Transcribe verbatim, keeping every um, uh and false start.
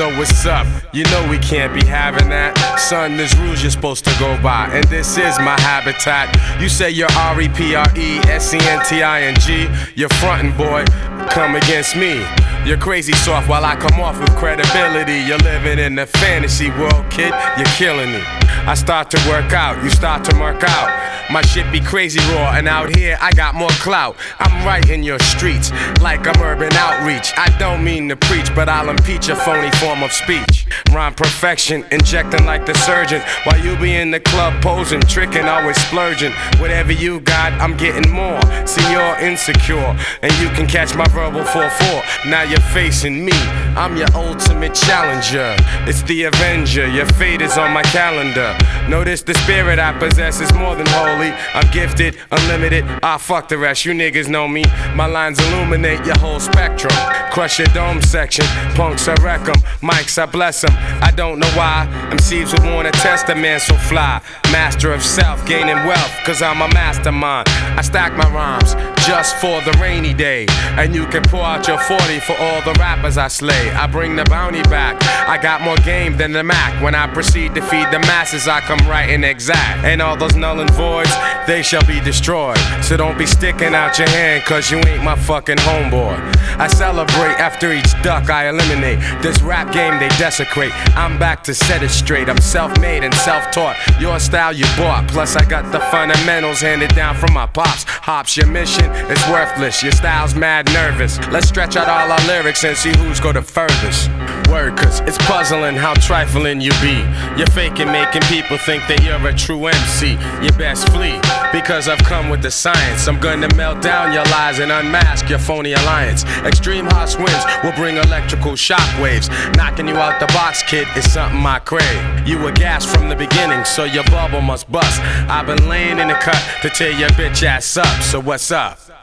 So what's up? You know we can't be having that. Son, there's rules you're supposed to go by, and this is my habitat. You say you're R E P R E S E N T I N G. You're frontin', boy, come against me. You're crazy soft while I come off with credibility. You're living in the fantasy world, kid, you're killing me. I start to work out, you start to mark out. My shit be crazy raw, and out here I got more clout. I'm right in your streets, like I'm urban outreach. I don't mean to preach, but I'll impeach a phony form of speech. Rhyme perfection, injecting like the surgeon, while you be in the club posing, tricking, always splurging. Whatever you got, I'm getting more. See, you're insecure, and you can catch my verbal four four. Now you're facing me, I'm your ultimate challenger. It's the Avenger, your fate is on my calendar. Notice the spirit I possess is more than holy. I'm gifted, unlimited, ah fuck the rest, you niggas know me. My lines illuminate your whole spectrum. Crush your dome section, punks I wreck 'em, mics I bless 'em. I don't know why M Cs would wanna test a man so fly. Master of self, gaining wealth, cause I'm a mastermind. I stack my rhymes just for the rainy day, and you can pour out your forty for all the rappers I slay. I bring the bounty back, I got more game than the Mac. When I proceed to feed the masses, I come right and exact. And all those null and voids, they shall be destroyed. So don't be sticking out your hand, cause you ain't my fucking homeboy. I celebrate after each duck I eliminate. This rap game they desecrate. I'm back to set it straight. I'm self-made and self-taught. Your style you bought, plus I got the fundamentals handed down from my pops. Hops, your mission is worthless, your style's mad nervous. Let's stretch out all our lyrics and see who's go the furthest. Word, cause it's puzzling how trifling you be. You're faking, making people think that you're a true M C. You best flee, because I've come with the science. I'm gonna melt down your lies and unmask your phony alliance. Extreme harsh winds will bring electrical shockwaves. Knocking you out the box, kid, is something I crave. You were gassed from the beginning, so your bubble must bust. I've been laying in the cut to tear your bitch ass up, so what's up?